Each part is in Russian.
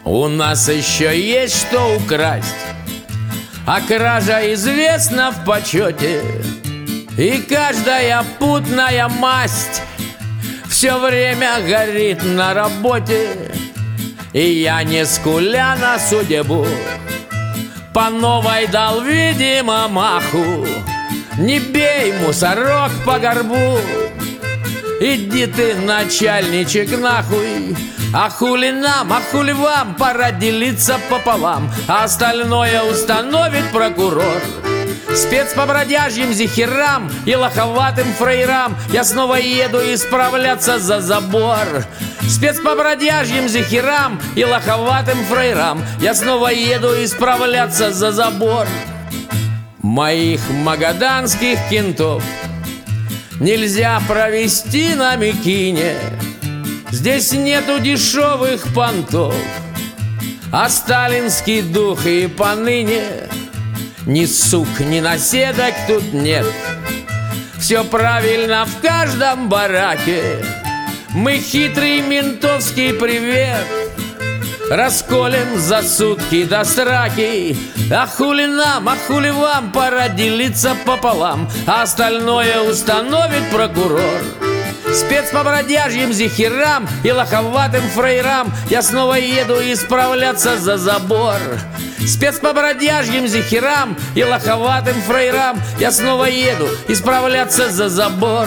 У нас еще есть что украсть, а кража известна в почете. И каждая путная масть все время горит на работе. И я, не скуля на судьбу, по новой дал, видимо, маху. Не бей, мусорок, по горбу, иди ты, начальничек, нахуй. А хули нам, а хули вам, пора делиться пополам, а остальное установит прокурор. Спец по бродяжьим зихерам и лоховатым фрейрам я снова еду исправляться за забор. Спец по бродяжьим зихерам и лоховатым фрейрам я снова еду исправляться за забор. Моих магаданских кентов нельзя провести на Микине. Здесь нету дешевых понтов, а сталинский дух и поныне ни сук, ни наседок тут нет. Все правильно в каждом бараке. Мы хитрый ментовский привет расколем за сутки до сраки. А хули нам, а хули вам, пора делиться пополам, а остальное установит прокурор. Спец по бродяжьим зихерам и лоховатым фрейрам я снова еду исправляться за забор. Спец по бродяжьим зихерам и лоховатым фрейрам я снова еду исправляться за забор.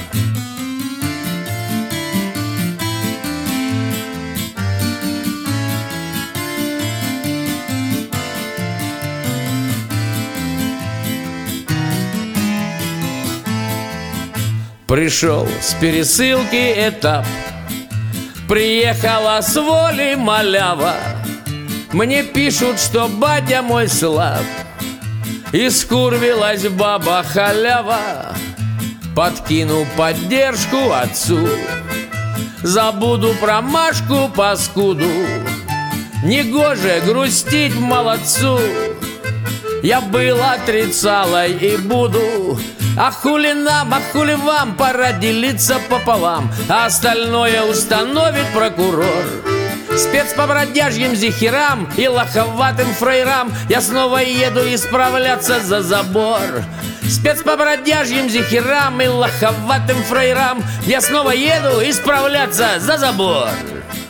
Пришел с пересылки этап, приехала с воли малява. Мне пишут, что батя мой слаб, и скурвилась баба халява. Подкину поддержку отцу, забуду про Машку паскуду. Негоже грустить молодцу, я был отрицалой и буду. А хули нам, а хули вам, пора делиться пополам, а остальное установит прокурор. Спец по бродяжьим зихерам и лоховатым фрейрам я снова еду исправляться за забор. Спец по бродяжьим зихерам и лоховатым фрейрам я снова еду исправляться за забор.